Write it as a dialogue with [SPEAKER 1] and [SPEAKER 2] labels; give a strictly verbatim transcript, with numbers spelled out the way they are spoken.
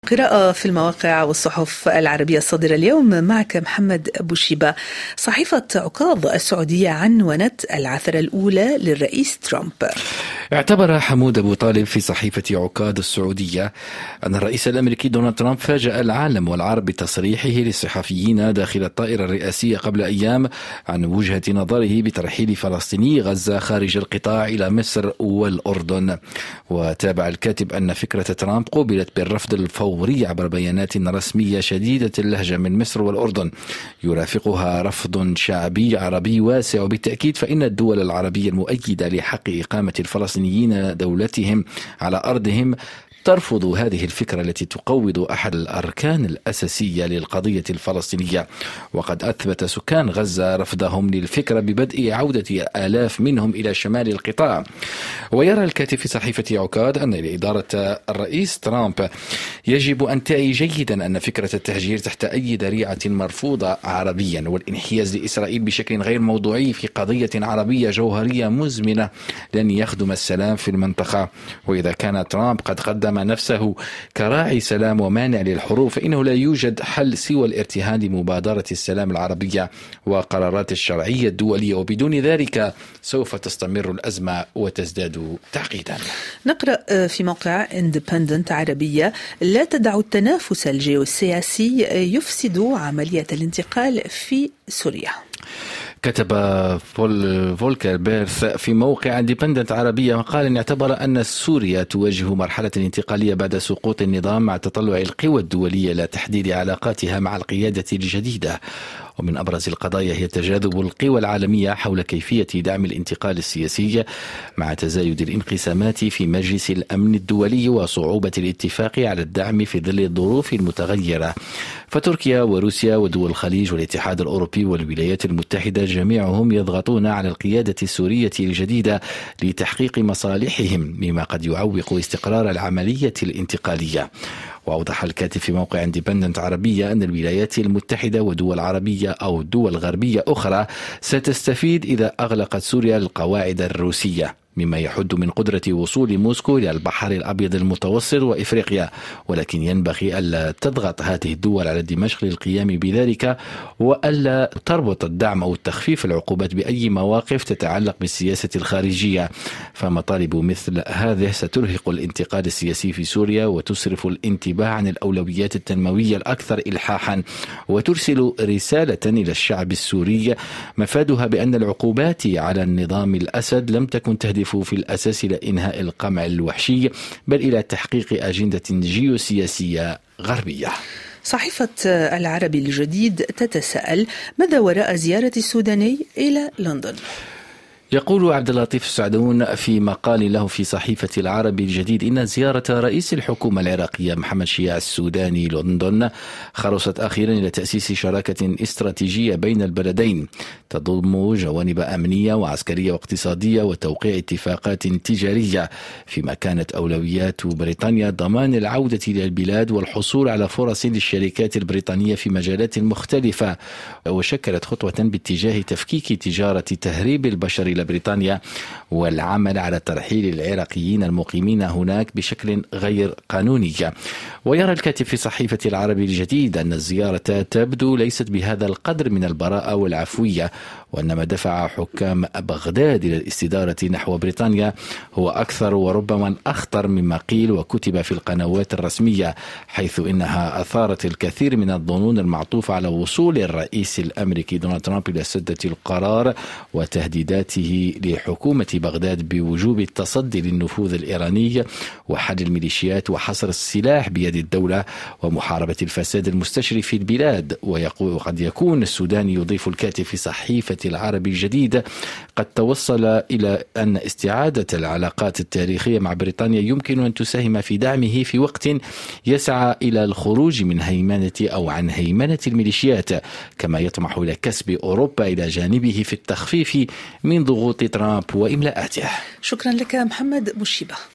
[SPEAKER 1] قراءة في المواقع والصحف العربية الصادرة اليوم. معك محمد بوشيبة. صحيفة عكاظ السعودية عنونت العثرة الأولى للرئيس ترامب.
[SPEAKER 2] اعتبر حمود أبو طالب في صحيفة عكاظ السعودية أن الرئيس الأمريكي دونالد ترامب فاجأ العالم والعرب بتصريحه للصحفيين داخل الطائرة الرئاسية قبل أيام عن وجهة نظره بترحيل فلسطيني غزة خارج القطاع إلى مصر والأردن. وتابع الكاتب أن فكرة ترامب قوبلت بالرفض الفوري عبر بيانات رسمية شديدة اللهجة من مصر والأردن يرافقها رفض شعبي عربي واسع. بالتأكيد فإن الدول العربية المؤيدة لحق إقامة الفلسطينيين دولتهم على أرضهم ترفض هذه الفكرة التي تقوض أحد الأركان الأساسية للقضية الفلسطينية. وقد أثبت سكان غزة رفضهم للفكرة ببدء عودة آلاف منهم إلى شمال القطاع. ويرى الكاتب في صحيفة عكاظ أن لإدارة الرئيس ترامب يجب أن تعي جيدا أن فكرة التهجير تحت أي ذريعة مرفوضة عربيا، والانحياز لإسرائيل بشكل غير موضوعي في قضية عربية جوهرية مزمنة لن يخدم السلام في المنطقة. وإذا كان ترامب قد قدم نفسه كراعي سلام ومانع للحروب، فإنه لا يوجد حل سوى الارتهان لمبادرة السلام العربية وقرارات الشرعية الدولية، وبدون ذلك سوف تستمر الأزمة وتزداد تعقيدا.
[SPEAKER 1] نقرأ في موقع Independent عربية: لا تدع التنافس الجيوسياسي يفسد عملية الانتقال في سوريا.
[SPEAKER 2] كتب فول فولكر بيرث في موقع اندبندنت عربية مقالا اعتبر أن سوريا تواجه مرحلة انتقالية بعد سقوط النظام مع تطلع القوى الدولية إلى تحديد علاقاتها مع القيادة الجديدة. ومن أبرز القضايا هي تجاذب القوى العالمية حول كيفية دعم الانتقال السياسي مع تزايد الانقسامات في مجلس الأمن الدولي وصعوبة الاتفاق على الدعم في ظل الظروف المتغيرة. فتركيا وروسيا ودول الخليج والاتحاد الأوروبي والولايات المتحدة جميعهم يضغطون على القيادة السورية الجديدة لتحقيق مصالحهم، مما قد يعوق استقرار العملية الانتقالية. وأوضح الكاتب في موقع اندبندنت عربية أن الولايات المتحدة ودول عربية أو دول غربية أخرى ستستفيد إذا أغلقت سوريا القواعد الروسية، مما يحد من قدرة وصول موسكو إلى البحر الأبيض المتوسط وإفريقيا. ولكن ينبغي ألا تضغط هذه الدول على دمشق للقيام بذلك، وألا تربط الدعم أو تخفيف العقوبات بأي مواقف تتعلق بالسياسة الخارجية. فمطالب مثل هذه سترهق الانتقال السياسي في سوريا وتصرف الانتباه عن الأولويات التنموية الأكثر إلحاحا، وترسل رسالة إلى الشعب السوري مفادها بأن العقوبات على النظام الأسد لم تكن تهدف في الأساس إلى إنهاء القمع الوحشي، بل إلى تحقيق أجندة جيوسياسية غربية.
[SPEAKER 1] صحيفة العربي الجديد تتساءل: ماذا وراء زيارة السوداني إلى لندن؟
[SPEAKER 2] يقول عبد اللطيف السعدون في مقال له في صحيفة العربي الجديد إن زيارة رئيس الحكومة العراقية محمد شياع السوداني لندن خرجت أخيرا إلى تأسيس شراكة استراتيجية بين البلدين تضم جوانب أمنية وعسكرية واقتصادية وتوقيع اتفاقات تجارية، فيما كانت أولويات بريطانيا ضمان العودة إلى البلاد والحصول على فرص للشركات البريطانية في مجالات مختلفة. وشكلت خطوة باتجاه تفكيك تجارة تهريب البشر إلى بريطانيا والعمل على ترحيل العراقيين المقيمين هناك بشكل غير قانوني. ويرى الكاتب في صحيفة العربي الجديد أن الزيارة تبدو ليست بهذا القدر من البراءة والعفوية، وأنما دفع حكام بغداد إلى الاستدارة نحو بريطانيا هو أكثر وربما أخطر مما قيل وكتب في القنوات الرسمية، حيث إنها أثارت الكثير من الظنون المعطوفة على وصول الرئيس الأمريكي دونالد ترامب إلى سدة القرار وتهديداته لحكومة بغداد بوجوب التصدي للنفوذ الإيراني وحل الميليشيات وحصر السلاح بيد الدولة ومحاربة الفساد المستشري في البلاد. وقد يكون السودان، يضيف الكاتب في صحيفة العربي الجديد، قد توصل إلى أن استعادة العلاقات التاريخية مع بريطانيا يمكن أن تساهم في دعمه في وقت يسعى إلى الخروج من هيمنة أو عن هيمنة الميليشيات، كما يطمح إلى كسب أوروبا إلى جانبه في التخفيف من ضغوط ترامب وإملاءاته.
[SPEAKER 1] شكرا لك محمد بوشيبة.